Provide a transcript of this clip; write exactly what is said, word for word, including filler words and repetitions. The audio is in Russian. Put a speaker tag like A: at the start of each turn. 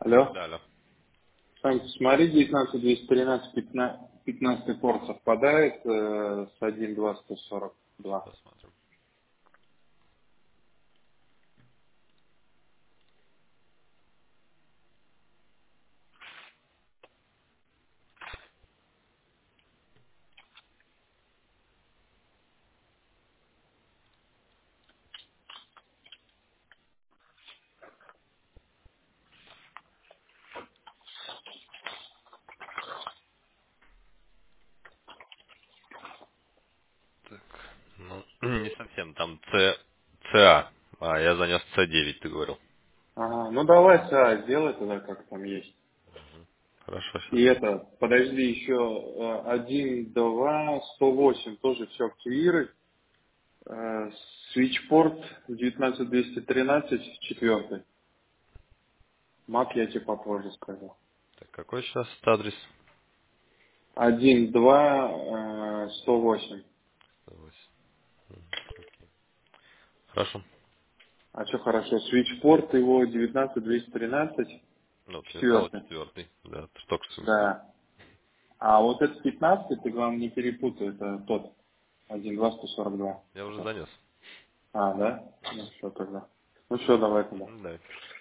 A: Алло.
B: Да, алло.
A: Сань, смотри, девятнадцать двести тринадцать, пятнадцатый порт совпадает э, с один два сто сорок два.
B: Посмотрим. Ну, не совсем. Там С, ЦА. А, я занес С девять, ты говорил.
A: Ага, ну давай, а, сделай тогда, как там есть.
B: Хорошо, сейчас
A: И
B: сделаю.
A: это, подожди, еще один два сто восемь тоже все активируй. Э, Свитчпорт девятнадцать двести тринадцать, четвертый. Мак я тебе попозже скажу.
B: Так, какой сейчас адрес?
A: один два сто восемь.
B: сто восемь. Хорошо.
A: А что хорошо, Свитчпорт его девятнадцать двести тринадцать,
B: Ну, ты мне сказал
A: четвертый.
B: четвертый. Да, ты только что мне сказал.
A: Да. А вот этот пятнадцатый, ты, главное, не перепутай, это тот, один два сто сорок два.
B: Я уже занес.
A: А, да? Ну, все тогда. Ну, все, давай тогда.
B: Мгм, да.